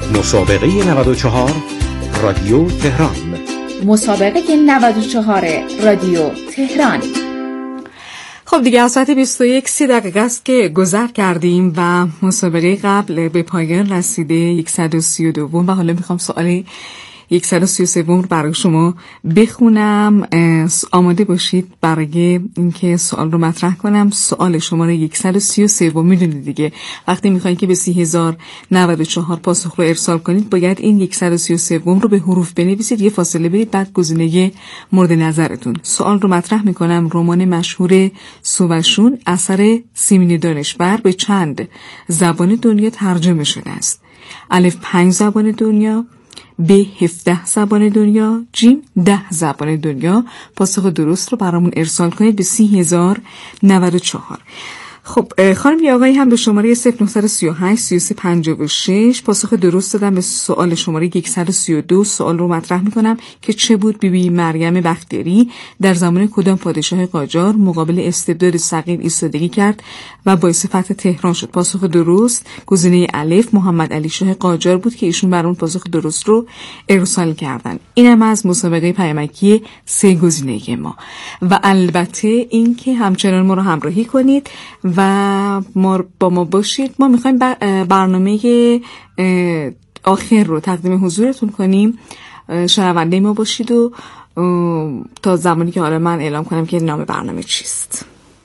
مسابقه 94 رادیو تهران. مسابقه 94 رادیو تهران. خب دیگه از ساعت 21 30 دقیقه است که گذر کردیم و مسابقه قبل به پایان رسیده. 132 و حالا میخوام سوال 133 رو برای شما بخونم. آماده باشید برای اینکه سوال رو مطرح کنم. سوال شماره 133 میدونید دیگه وقتی میخواین که به 30,094 پاسخ رو ارسال کنید باید این 133 رو به حروف بنویسید، یه فاصله بدید، بعد گزینه مورد نظرتون. سوال رو مطرح میکنم. رمان مشهور سووشون اثر سیمین دانشور به چند زبان دنیا ترجمه شده است؟ الف 5 زبان دنیا، ب 17 زبان دنیا، جیم 10 زبان دنیا. پاسخ درست رو برامون ارسال کنید به 30,094. خب خانم یا آقایی هم به شماره 0938 3356 پاسخ درست دادم به سوال شماره 132. سوال رو مطرح میکنم که چه بود بیبی مریم بختیاری در زمان کدام پادشاه قاجار مقابل استبداد صغیر ایستادگی کرد و باعث فتح تهران شد؟ پاسخ درست گزینه الف محمد علی شاه قاجار بود که ایشون برامون پاسخ درست رو ارسال کردن. اینم از مسابقه پیامکی 3 گزینه ما. و البته این که همچنان ما رو همراهی کنید و با ما باشید. ما میخوایم برنامه آخر رو تقدیم حضورتون کنیم. شنونده ما باشید و تا زمانی که حالا من اعلام کنم که نام برنامه چیست.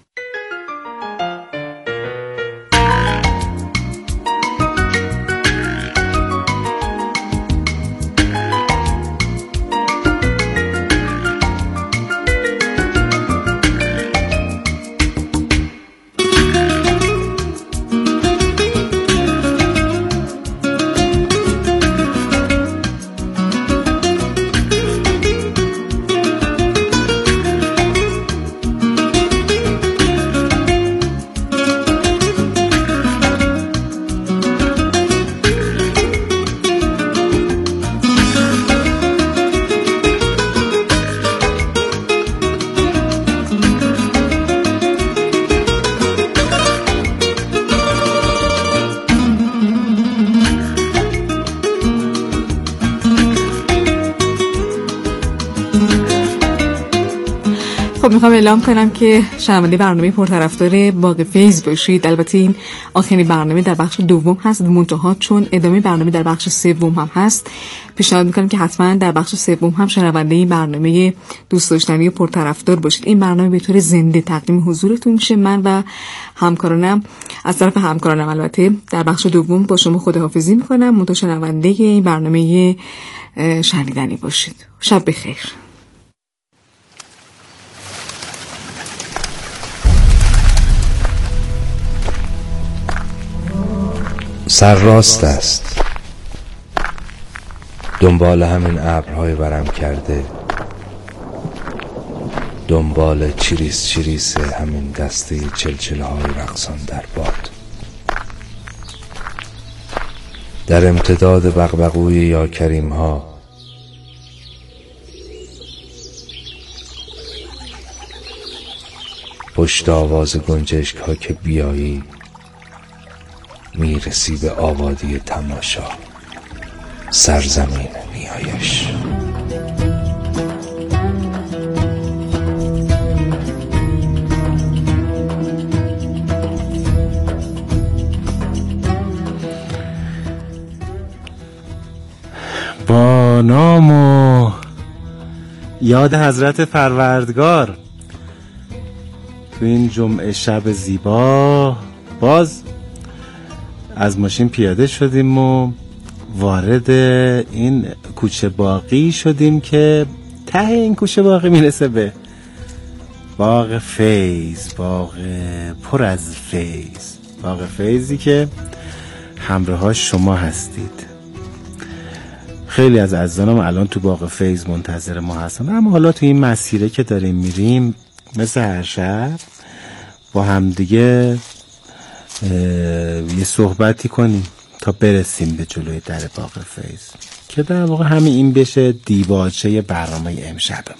خب میخوام اعلام کنم که شنونده برنامه پرطرفدار باغ فیض باشید. البته این آخرین برنامه در بخش دوم هست، منتها چون ادامه برنامه در بخش سوم هم هست پیشنهاد میکنم که حتما در بخش سوم هم شنونده این برنامه دوست داشتنی و پرطرفدار باشید. این برنامه به طور زنده تقدیم حضورتون میشه. من و همکارانم از طرف همکارانم البته در بخش دوم با شما خداحافظی میکنم. منتها شنونده این برنامه شنیدنی باشید. شب بخیر. سرراست است، دنبال همین ابرهای ورم کرده، دنبال چیریس چیریس همین دسته چلچله های رقصان در باد، در امتداد بغبغوی یا کریم ها، پشت آواز گنجشک ها که بیایی میرسی به آبادی تماشا، سرزمین نیایش. با نام و یاد حضرت پروردگار تو این جمعه شب زیبا باز از ماشین پیاده شدیم و وارد این کوچه باغی شدیم که ته این کوچه باغی میرسه به باغ فیض، باغ پر از فیض، باغ فیضی که همراه شما هستید. خیلی از عزیزانم الان تو باغ فیض منتظر ما هستن، اما حالا تو این مسیره که داریم میریم مثل هر شب با همدیگه یه صحبتی کنیم تا برسیم به جلوی در باغ فیض که در واقع همین این بشه دیباچه برنامه امشبم.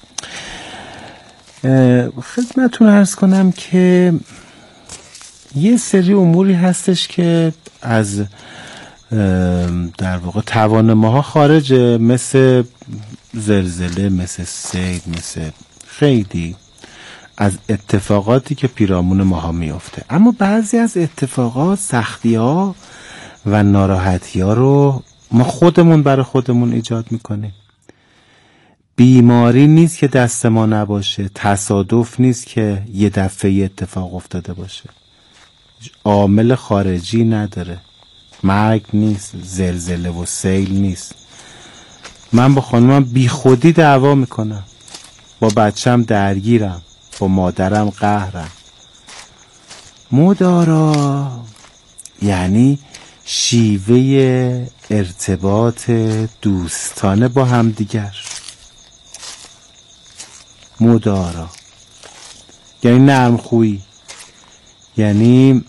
خدمتتون عرض کنم که یه سری اموری هستش که از در واقع توان ماها خارجه، مثل زلزله، مثل سیل، مثل خیلی از اتفاقاتی که پیرامون ماها میفته. اما بعضی از اتفاقات، سختی ها و ناراحتی ها رو ما خودمون برای خودمون ایجاد میکنیم. بیماری نیست که دست ما نباشه، تصادف نیست که یه دفعه اتفاق افتاده باشه، عامل خارجی نداره، مرگ نیست، زلزله و سیل نیست. من با خانمم بی خودی دعوا میکنم، با بچم درگیرم، با مادرم قهرم. مدارا یعنی شیوه ارتباط دوستانه با همدیگر. مدارا یعنی نرم خویی، یعنی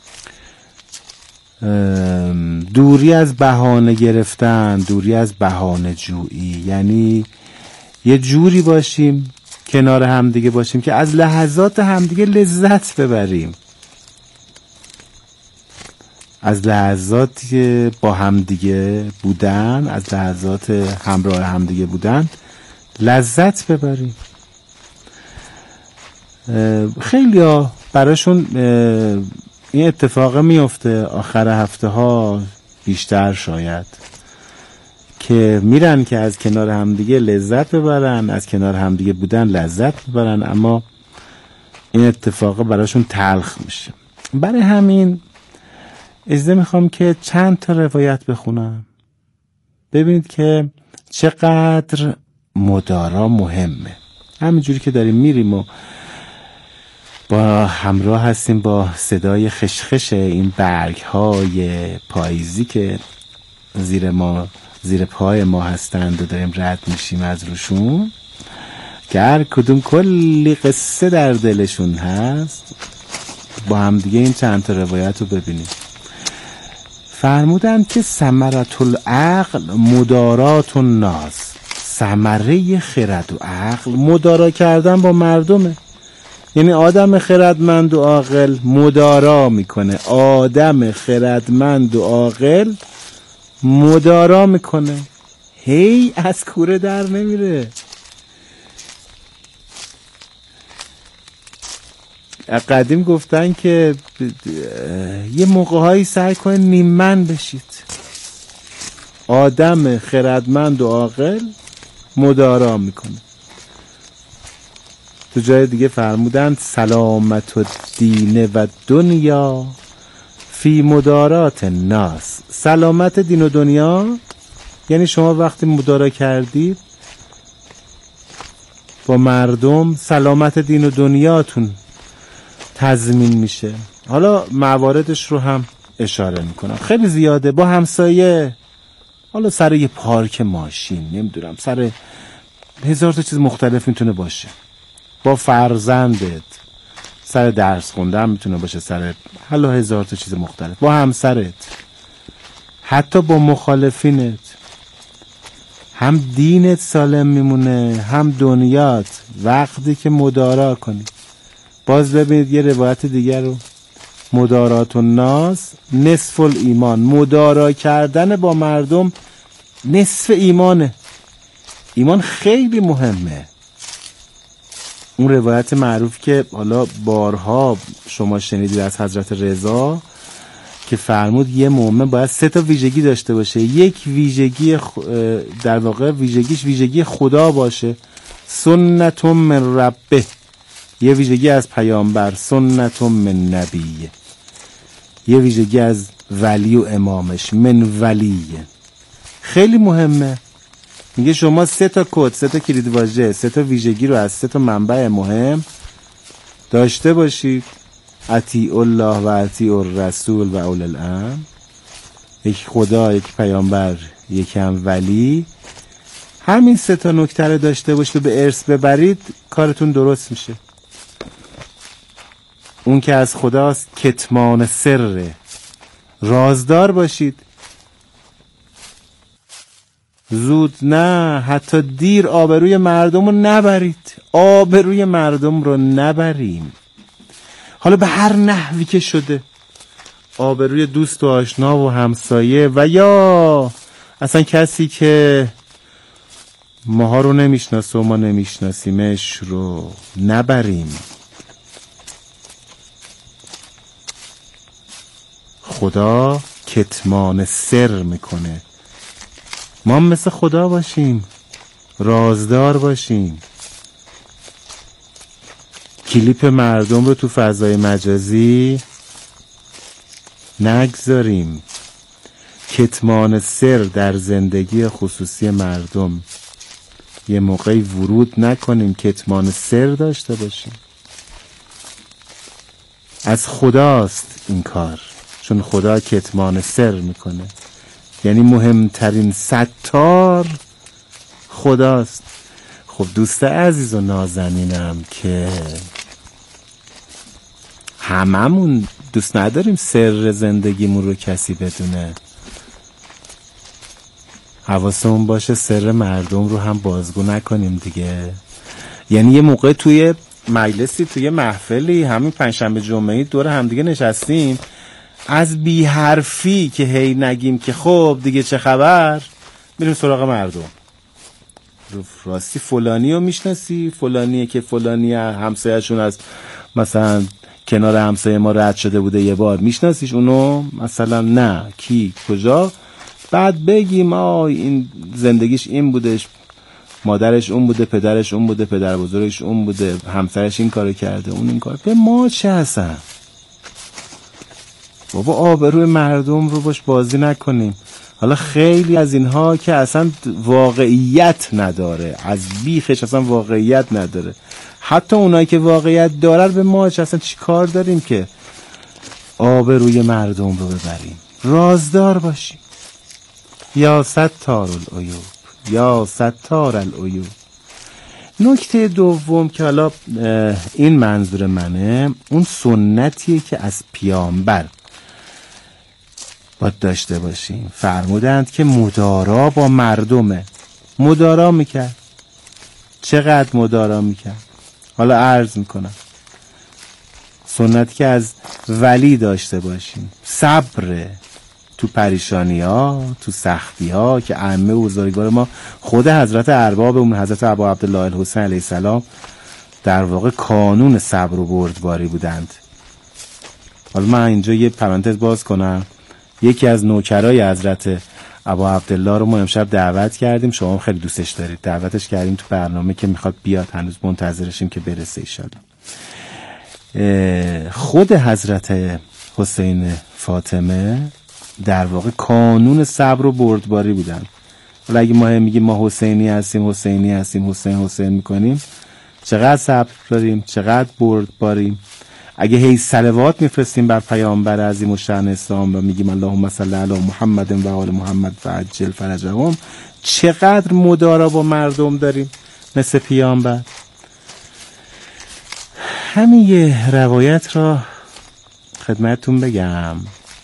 دوری از بهانه گرفتن، دوری از بهانه جویی، یعنی یه جوری باشیم کنار همدیگه باشیم که از لحظات همدیگه لذت ببریم، از لحظات با همدیگه بودن، از لحظات همراه همدیگه بودن لذت ببریم. خیلی ها براشون این اتفاق میفته آخر هفته ها بیشتر شاید، که میرن که از کنار همدیگه لذت ببرن، از کنار همدیگه بودن لذت ببرن، اما این اتفاق براشون تلخ میشه. برای همین اجازه میخوام که چند تا روایت بخونم، ببینید که چقدر مدارا مهمه. همینجوری که داریم میریم و با همراه هستیم با صدای خشخش این برگ های پاییزی که زیر پای ما هستند و داریم رد میشیم از روشون، که هر کدوم کلی قصه در دلشون هست. با هم دیگه این چند تا روایت رو ببینیم. فرمودند که ثمرة العقل مدارات الناس، ثمره خرد و عقل مدارا کردن با مردمه. یعنی آدم خردمند و عاقل مدارا میکنه، آدم خردمند و عاقل مدارا میکنه، هی از کوره در نمیره. قدیم گفتن که یه موقعهایی سعی کنه نیممن بشید. آدم خردمند و عاقل مدارا میکنه. تو جای دیگه فرمودند سلامت الدین و دنیا فی مدارات الناس. سلامت دین و دنیا یعنی شما وقتی مدارا کردید با مردم، سلامت دین و دنیاتون تضمین میشه. حالا مواردش رو هم اشاره میکنم، خیلی زیاده. با همسایه، حالا سر یه پارک ماشین، نمیدونم، سر هزار تا چیز مختلف میتونه باشه. با فرزندت، سر درس خوندن میتونه باشه، سر حالا هزار تا چیز مختلف. با همسرت، حتی با مخالفینت، هم دینت سالم میمونه هم دنیات وقتی که مدارا کنی. باز ببینید یه روایت دیگر رو، مدارات الناس نصف الایمان، مدارا کردن با مردم نصف ایمانه. ایمان خیلی مهمه. اون روایت معروف که حالا بارها شما شنیدید از حضرت رضا که فرمود یه مؤمن باید 3 تا ویژگی داشته باشه. یک ویژگی در واقع ویژگی خدا باشه، سنت من ربه، یه ویژگی از پیامبر، سنت من نبیه، یه ویژگی از ولی و امامش، من ولیه. خیلی مهمه. میگه شما 3 تا کد، 3 تا کلیدواژه، 3 تا ویژگی رو از 3 تا منبع مهم داشته باشید. اطیع الله و اطیع الرسول و اولی الامر، یک خدا، یک پیامبر، یک هم ولی. همین 3 تا نکته رو داشته باشید و به ارث ببرید، کارتون درست میشه. اون که از خداست کتمان سر، رازدار باشید. زود نه، حتی دیر آبروی مردم رو نبرید. آبروی مردم رو نبریم، حالا به هر نحوی که شده. آبروی دوست و آشنا و همسایه و یا اصلا کسی که ماها رو نمیشناسه و ما نمیشناسیمش رو نبریم. خدا کتمان سر میکنه. ما مثل خدا باشیم، رازدار باشیم. کلیپ مردم رو تو فضای مجازی نگذاریم. کتمان سر در زندگی خصوصی مردم یه موقعی ورود نکنیم، کتمان سر داشته باشیم. از خداست این کار، چون خدا کتمان سر میکنه. یعنی مهمترین ستار خداست. خب دوست عزیز و نازنینم که هممون دوست نداریم سر زندگیمون رو کسی بدونه. حواسمون باشه سر مردم رو هم بازگو نکنیم دیگه. یعنی یه موقع توی مجلسی، توی محفلی، همین پنجشنبه جمعه‌ای دور هم دیگه نشستیم، از بی حرفی که هی نگیم که خب دیگه چه خبر، میریم سراغ مردم. راستی فلانی رو میشناسی؟ فلانیه که فلانی همسایه‌شون از مثلا کنار همسایه ما رد شده بوده یه بار، میشناسیش اونو؟ مثلا نه. کی؟ کجا؟ بعد بگیم این زندگیش این بودش، مادرش اون بوده، پدرش اون بوده، پدر بزرگش اون بوده، همسرش این کارو کرده، اون این کار. به ما چه هستن؟ بابا آبروی مردم رو باش بازی نکنیم. حالا خیلی از اینها که اصلا واقعیت نداره، از بیخش اصلا واقعیت نداره. حتی اونایی که واقعیت داره به ما چه اصلا چی کار داریم که آبروی مردم رو ببریم؟ رازدار باشیم. یا ستار العیوب، یا ستار العیوب. نکته دوم که حالا این منظور منه، اون سنتیه که از پیامبر باید داشته باشیم. فرمودند که مدارا با مردمه. مدارا میکرد. چقدر مدارا میکرد؟ حالا عرض میکنم. سنتی که از ولی داشته باشیم. صبر تو پریشانی ها، تو سختی ها، که ائمه و بزرگوار ما، خود حضرت اربابمون حضرت ابا عبدالله الحسین علیه السلام در واقع کانون صبر و بردباری بودند. حالا من اینجا یه پرانتز باز کنم. یکی از نوکرای حضرت ابا عبدالله رو ما امشب دعوت کردیم، شما هم خیلی دوستش دارید، دعوتش کردیم تو برنامه که میخواد بیاد، هنوز منتظرشیم که برسه ایشالله. خود حضرت حسین فاطمه در واقع کانون صبر و بردباری بودن. حالا اگه ما میگیم ما حسینی هستیم، حسین میکنیم، چقدر صبر داریم، چقدر بردباریم. اگه هی صلوات میفرستیم بر پیامبر عظیم الشأن اسلام و میگیم اللهم صل علی محمد و آل محمد و عجل فرجهم، چقدر مدارا با مردم داریم مثل پیامبر. همین یه روایت را خدمتتون بگم،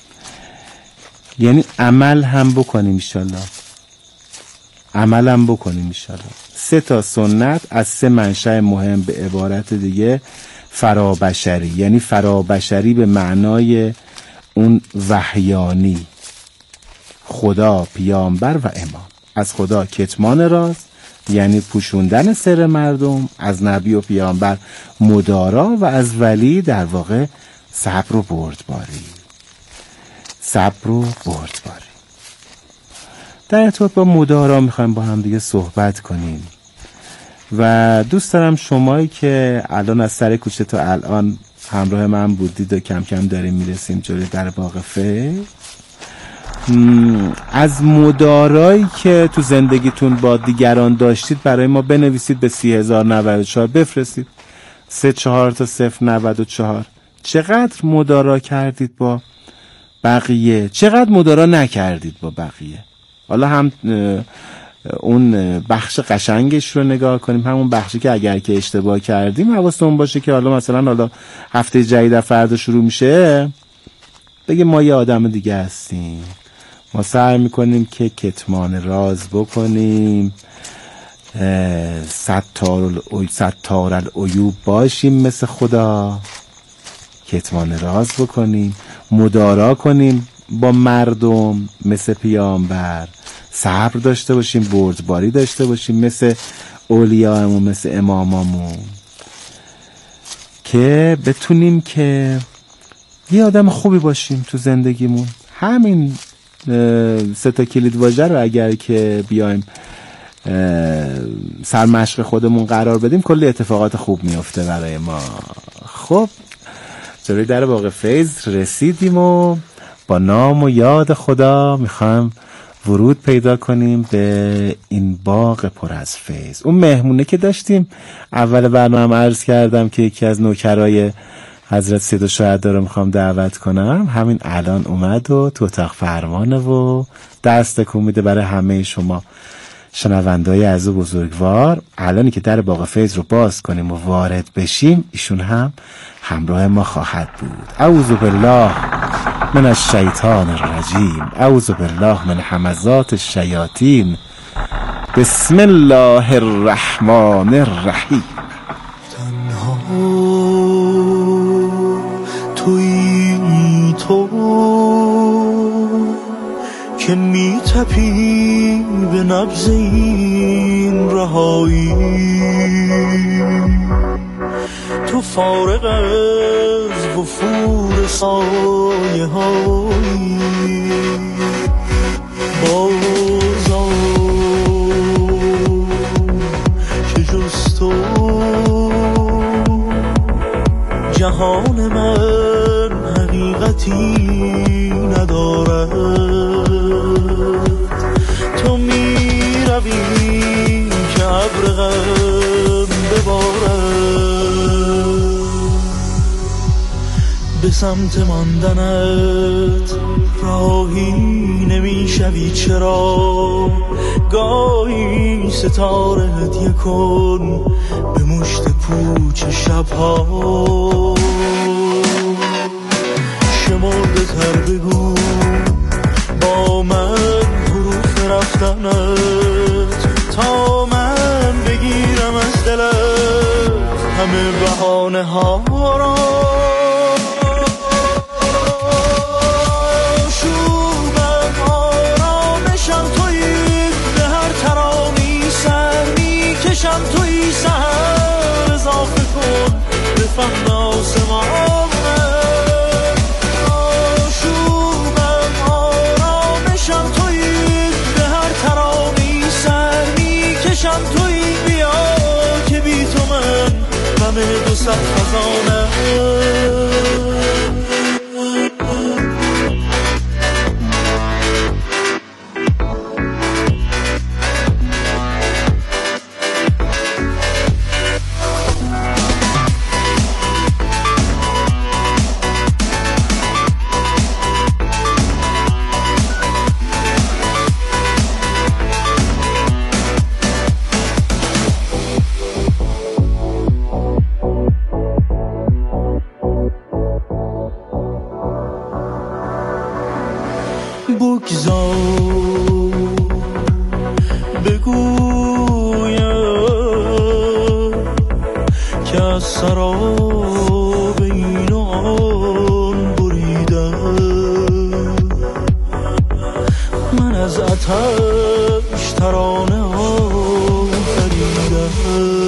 یعنی عمل هم بکنیم انشالله. 3 تا سنت از 3 منشأ مهم، به عبارت دیگه فرابشری، یعنی فرابشری به معنای اون وحیانی، خدا، پیامبر و امام. از خدا کتمان راز، یعنی پوشوندن سر مردم، از نبی و پیامبر مدارا و از ولی در واقع صبر و بردباری. در ارتباط با مدارا میخوایم با هم دیگه صحبت کنیم و دوست دارم شمایی که الان از سر کوچه تا الان همراه من بودید و کم کم داریم میرسیم جلوی در باغ فکر، از مدارایی که تو زندگیتون با دیگران داشتید برای ما بنویسید، به 30,094 بفرستید. 34 تا 094. چقدر مدارا کردید با بقیه، چقدر مدارا نکردید با بقیه. حالا هم اون بخش قشنگش رو نگاه کنیم، همون بخشی که اگر که اشتباه کردیم حواستون باشه که حالا مثلا هفته جدید فردا شروع میشه بگه ما یه آدم دیگه هستیم، ما سعی میکنیم که کتمان راز بکنیم، ستار العیوب باشیم مثل خدا، کتمان راز بکنیم، مدارا کنیم با مردم مثل پیامبر، صبر داشته باشیم، بردباری داشته باشیم مثل اولیاءمون، مثل امامامون، که بتونیم که یه آدم خوبی باشیم تو زندگیمون. همین 3 کلید واژه رو اگر که بیایم سرمشق خودمون قرار بدیم، کلی اتفاقات خوب میفته برای ما. خب جلوی در باغ فیض رسیدیم و با نام و یاد خدا میخوایم ورود پیدا کنیم به این باغ پر از فیض. اون مهمونه که داشتیم اول برنامه عرض کردم که یکی از نوکرای حضرت سید الشهدا رو میخوام دعوت کنم، همین الان اومد و تو اتاق فرمانه و دست تکون میده برای همه شما شنونده‌های عزیز و بزرگوار. الانی که در باغ فیض رو باز کنیم و وارد بشیم، ایشون هم همراه ما خواهد بود. اعوذ بالله من الشیطان الرجیم، اعوذ بالله من همزات الشیاطین، بسم الله الرحمن الرحیم. تنها تویی تو که میتپی به نبض این رهایی، تو فارغ از وفور سایه هایی، بازا که جز تو جهان من حقیقتی ندارد. تو می روی که ابر غم ببارد، به سمت ماندنت راهی نمی شوی چرا؟ گاهی ستاره هدیه کن به مشت پوچ شبها، شمرده تر بگو با من حروف رفتنت، تا من بگیرم از دلت همه بهانه ها را. شوبم آرامشم تویی، به هر ترانی سر میکشم تویی، سهر اضافه کن به فهم آسمان. دو صد خزانه سراب این آن بریدم، من از آتش ترانه آفریدم،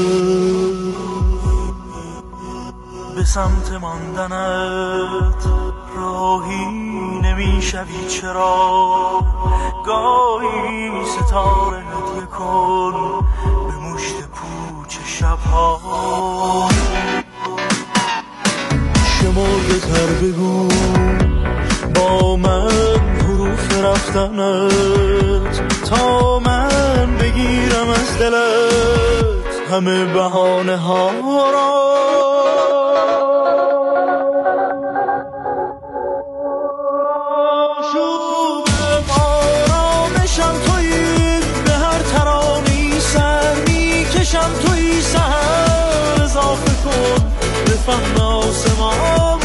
به سمت ماندنت راهی نمیشوی چرا؟ گاهی ستاره هدیه کن به مشت پوچ شبها، شمرده تر بگو با من حروف رفتنت، تا من بگیرم از دلت همه بهانه ها را. توی سهر اضافه کن به فهم آسمان،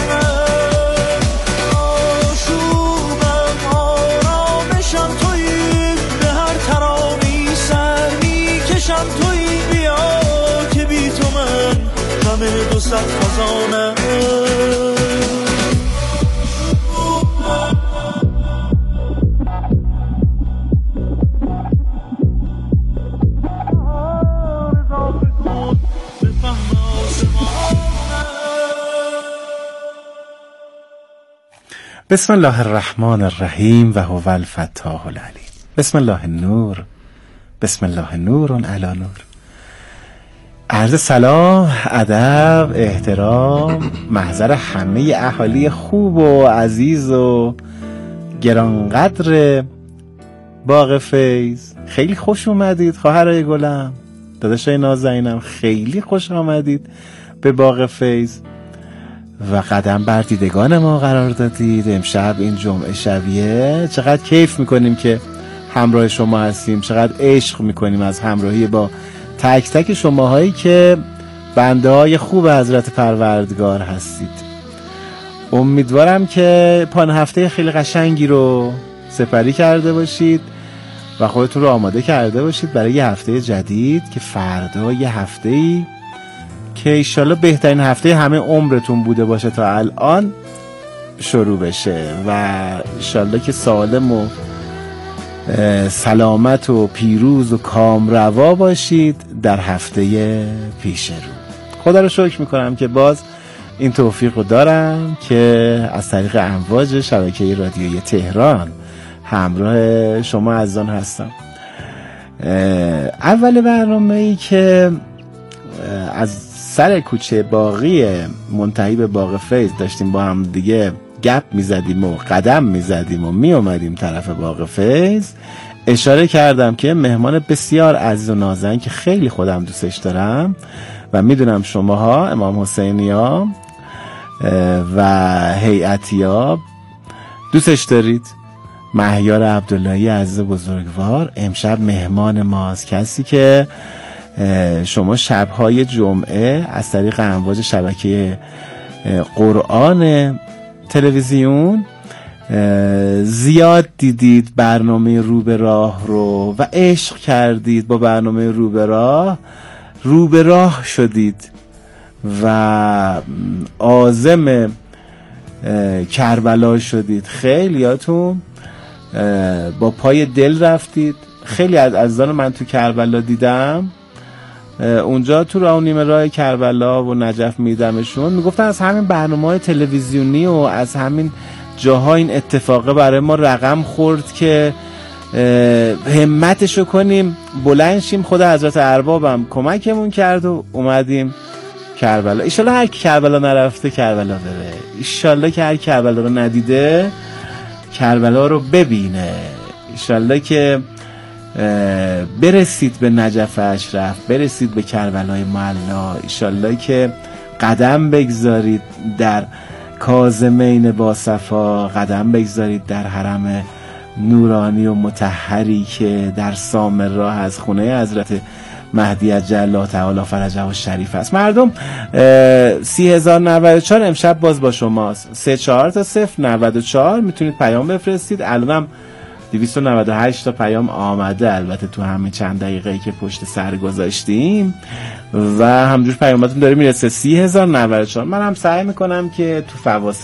آشوبم آرامشم توی، به هر ترانی سر میکشم توی، بیا که بی تو من همه 200 خزانه. بسم الله الرحمن الرحیم و هو الفتاح العلیم. بسم الله النور، بسم الله نور علی نور. عرض سلام، ادب، احترام محضر همه اهالی خوب و عزیز و گرانقدر باغ فیض. خیلی خوش اومدید خواهرای گلم، داداشای نازنینم، خیلی خوش آمدید به باغ فیض و قدم بر دیدگان ما قرار دادید. امشب این جمعه شبیه چقدر کیف میکنیم که همراه شما هستیم، چقدر عشق میکنیم از همراهی با تک تک شماهایی که بنده های خوب حضرت پروردگار هستید. امیدوارم که پایان هفته خیلی قشنگی رو سپری کرده باشید و خودتون رو آماده کرده باشید برای یه هفته جدید که فردا یه هفته‌ای که ایشالله بهترین هفته همه عمرتون بوده باشه تا الان شروع بشه و ایشالله که سالم و سلامت و پیروز و کامروا باشید در هفته پیش رو. خدا رو شکر میکنم که باز این توفیق رو دارم که از طریق امواج شبکه رادیویی تهران همراه شما عزیزان هستم. اول برنامه‌ای که از سر کوچه باغی منتهی به باغ فیض داشتیم با هم دیگه گپ میزدیم و قدم میزدیم و میومدیم طرف باغ فیض، اشاره کردم که مهمان بسیار عزیز و نازنین که خیلی خودم دوستش دارم و میدونم شماها امام حسینیا و هیئتیا دوستش دارید، مهیار عبداللهی عزیز بزرگوار امشب مهمان ماست. کسی که شما شبهای جمعه از طریق امواج شبکه قرآن تلویزیون زیاد دیدید برنامه رو به راه رو و عشق کردید با برنامه رو به راه شدید و عازم کربلا شدید. خیلیاتون با پای دل رفتید. خیلی از عزیزان من تو کربلا دیدم، اونجا تو راه و نیمه راه کربلا و نجف میدمشون میگفتن از همین برنامه‌های تلویزیونی و از همین جاها این اتفاقه برای ما رقم خورد که همتشو کنیم بلند شیم. خود حضرت اربابم کمکمون کرد و اومدیم کربلا. ایشالله هر کی کربلا نرفته کربلا بره، ایشالله که هر کربلا رو ندیده کربلا رو ببینه، ایشالله که برسید به نجف اشرف، برسید به کربلای معلا، ایشالله که قدم بگذارید در کاظمین با صفا، قدم بگذارید در حرم نورانی و مطهری که در سامرا از خونه حضرت مهدی عجل الله تعالی فرجه و شریف است. مردم 30,094 امشب باز با شماست. 34 تا 094 میتونید پیام بفرستید. الانم 298 تا پیام آمده، البته تو همین چند دقیقه‌ای که پشت سر گذاشتیم و همجور پیاماتون داره میرسه. 30,094. من هم سعی میکنم که تو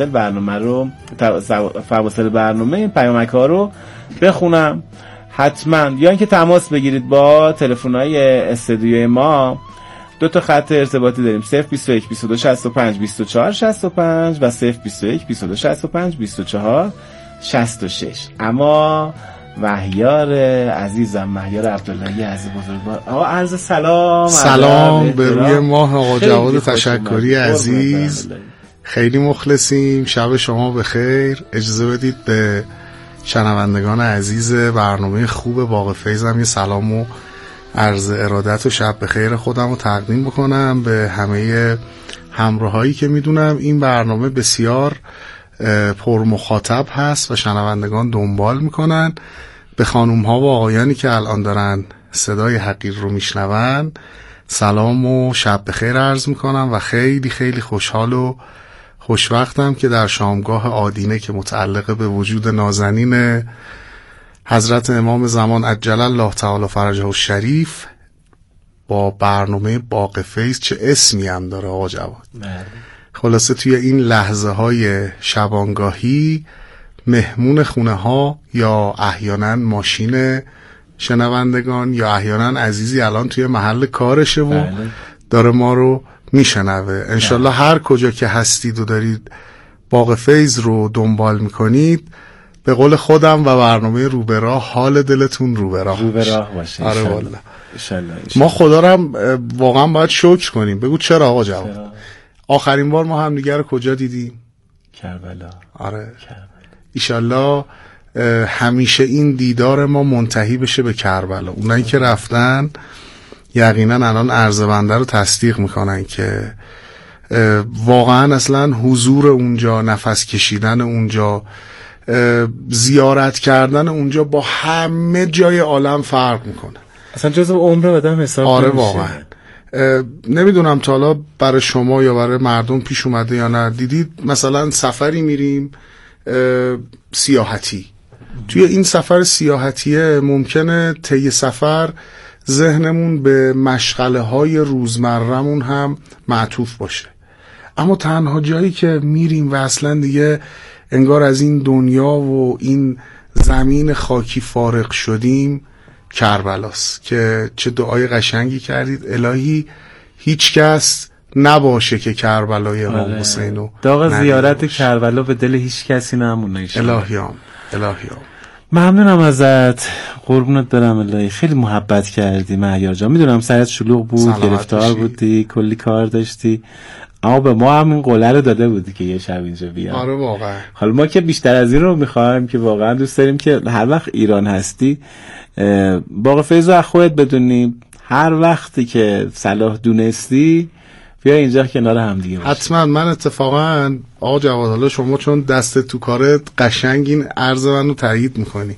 فواصل برنامه این پیامک‌ها رو بخونم حتما، یا اینکه تماس بگیرید با تلفن‌های استودیوی ما. دو تا خط ارتباطی داریم، 021 22 65 24 65 و 021 22 65 24 66. اما مهیار عزیزم، مهیار عبداللهی عزیز بزرگوار، آقا عرض سلام به روی ماه آقا جواد تشکری عزیز، خیلی مخلصیم. شب شما بخیر. اجازه بدید به شنوندگان عزیز برنامه خوب باغ فیض هم یه سلام و عرض ارادت و شب بخیر خودم رو تقدیم بکنم به همه همراهایی که میدونم این برنامه بسیار پر مخاطب هست و شنوندگان دنبال میکنن. به خانوم ها و آقایانی که الان دارن صدای حقیر رو میشنون سلام و شب بخیر عرض میکنم و خیلی خیلی خوشحال و خوشوقتم که در شامگاه آدینه که متعلق به وجود نازنین حضرت امام زمان عجل الله تعالی فرجه و شریف با برنامه باغ فیض، چه اسمی هم داره آقا جواد. خلاصه توی این لحظه های شبانگاهی مهمون خونه ها یا احیانا ماشین شنوندگان یا احیانا عزیزی الان توی محل کارشه و داره ما رو میشنوه. انشالله هر کجا که هستید و دارید باغ فیض رو دنبال میکنید، به قول خودم و برنامه رو به راه، حال دلتون رو به راه باشه. آره والله. انشالله. ما خدا رو هم واقعا باید شکر کنیم. بگو چرا آقا جواد؟ آخرین بار ما هم دیگر رو کجا دیدیم؟ کربلا. آره. ایشالله همیشه این دیدار ما منتهی بشه به کربلا. اونایی که رفتن یقینا الان عرض-بنده رو تصدیق میکنن که واقعا اصلا حضور اونجا، نفس کشیدن اونجا، زیارت کردن اونجا با همه جای عالم فرق میکنه. اصلا جزو عمر آدم حساب آره واقعا. نمیدونم تا حالا برای شما یا برای مردم پیش اومده یا نه، دیدید مثلا سفری میریم سیاحتی، توی این سفر سیاحتیه ممکنه طی سفر ذهنمون به مشغله های روزمرمون هم معطوف باشه، اما تنها جایی که میریم و اصلا دیگه انگار از این دنیا و این زمین خاکی فارغ شدیم کربلاست. که چه دعای قشنگی کردید، الهی هیچ کس نباشه که کربلای امام حسینو داغ زیارت کربلا به دل هیچ کسی نمونه. الهیام ممنونم ازت، قربونت برم. الهی خیلی محبت کردی مهیار جان. میدونم سرت شلوغ بود، گرفتار بودی، کلی کار داشتی، اما به ما هم این قوله رو داده بودی که یه شب اینجا بیام. آره واقعا. حالا ما که بیشتر از این رو میخوایم که واقعا دوست داریم که هر وقت ایران هستی باغ فیض رو از خودت بدونیم، هر وقتی که صلاح دونستی بیا اینجا کنار هم دیگه باشیم. حتما. من اتفاقا آقا جواد، حالا شما چون دست تو کارت قشنگ این عرض منو تایید میکنی،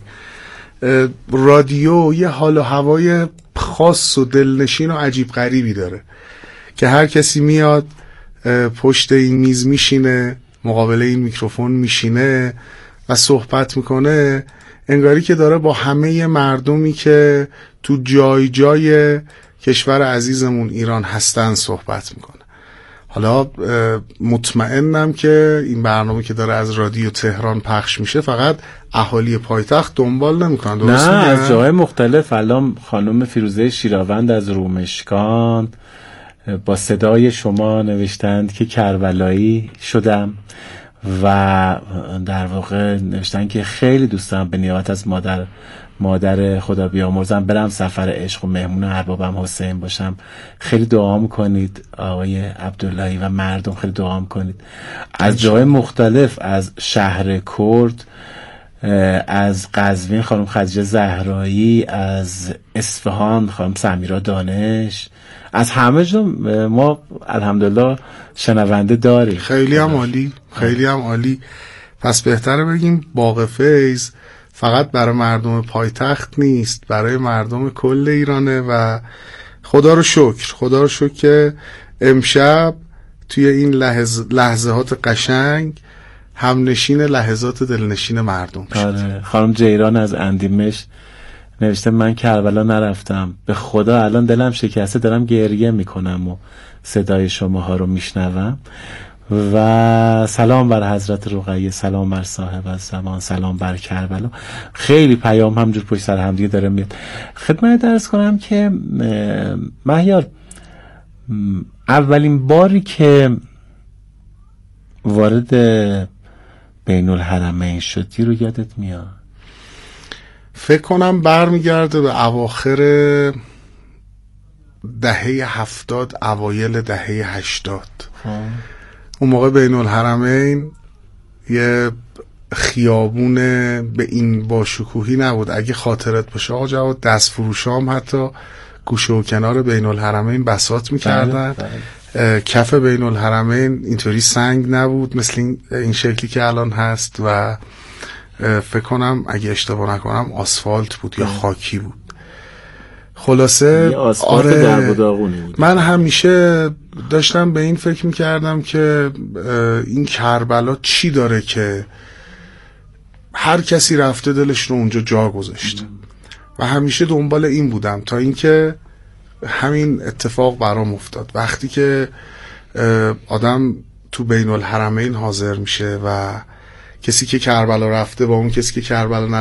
رادیو یه حال و هوای خاص و دلنشین و عجیب غریبی داره که هر کسی میاد پشت این میز میشینه، مقابل این میکروفون میشینه و صحبت میکنه، انگاری که داره با همه مردمی که تو جای جای کشور عزیزمون ایران هستن صحبت میکنه. حالا مطمئنم که این برنامه که داره از رادیو تهران پخش میشه فقط اهالی پایتخت دنبال نمیکنن، درست نه، میگم؟ از جای مختلف. الان خانم فیروزه شیراوند از رومشکان با صدای شما نوشتند که کربلایی شدم و در واقع نوشتن که خیلی دوستم به نیابت از مادر خدا بیامرزم برم سفر عشق و مهمون اربابم حسین باشم. خیلی دعا میکنید آقای عبداللهی و مردم، خیلی دعا میکنید. از جای مختلف، از شهر کرد، از قزوین خانم خدیجه زهرایی، از اصفهان خانم سمیرا دانش، از همه جا ما الحمدلله شنونده داریم. خیلی هم عالی، خیلی هم عالی. پس بهتره بگیم باغ فیض فقط برای مردم پایتخت نیست، برای مردم کل ایرانه و خدا رو شکر که امشب توی این لحظات قشنگ همنشین لحظات دلنشین مردم شد. آره. خانم جیران از اندیمش نوشته من کربلا نرفتم، به خدا الان دلم شکسته، دارم گریه میکنم و صدای شماها رو میشنوم. و سلام بر حضرت رقیه، سلام بر صاحب الزمان، سلام بر کربلا. خیلی پیام همجور پشت سر هم دیگه داره میاد. خدمت درس کنم که مهیار، اولین باری که وارد بین الحرمین شدی رو یادت میاد؟ فکر کنم برمیگرده به اواخر دهه 70، اوایل دهه 80. اون موقع بین الحرمین یه خیابون به این باشکوهی نبود. اگه خاطرت باشه آقا جواد، دست فروشام حتی گوشه و کنار بین الحرمین بساط میکردن. کف بین الحرمین اینطوری سنگ نبود مثل این شکلی که الان هست و فکر کنم اگه اشتباه نکنم آسفالت بود یا خاکی بود. خلاصه آره، من همیشه داشتم به این فکر میکردم که این کربلا چی داره که هر کسی رفته دلش رو اونجا جا گذاشته و همیشه دنبال این بودم تا اینکه همین اتفاق برام افتاد. وقتی که آدم تو بین الحرمین حاضر میشه و کسی که کربلا رفته با اون کسی که کربلا